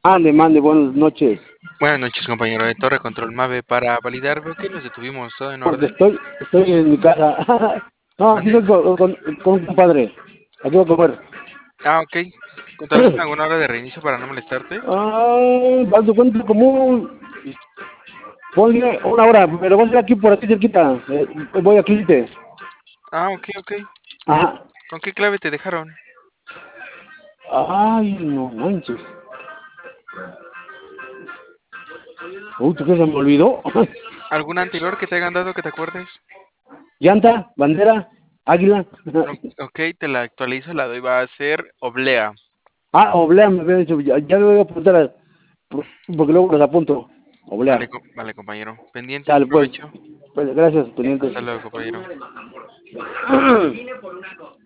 Mande, buenas noches. Buenas noches, compañero de Torre Control Mave. Para validar, veo que nos detuvimos. ¿Todo en Porque orden? estoy en mi casa. No, aquí ¿Mande? estoy con un compadre. Aquí voy a comer. Ok. ¿Con tal vez en alguna hora de reinicio para no molestarte? Haz de cuenta como ponle una hora, pero voy a ser aquí por aquí cerquita. Voy a Clite. Ok. Ajá. ¿Con qué clave te dejaron? Ay, no manches. Uy, ¿tú qué se me olvidó? ¿Alguna anterior que te hayan dado que te acuerdes? Llanta, bandera, águila. Ok, te la actualizo, la doy. Va a ser oblea. Oblea, me había dicho. Ya me voy a apuntar porque luego los apunto. Vale, Oblea. vale, compañero. Pendientes, Sale, pues. provecho. Pues gracias, teniente. Hasta luego, compañero.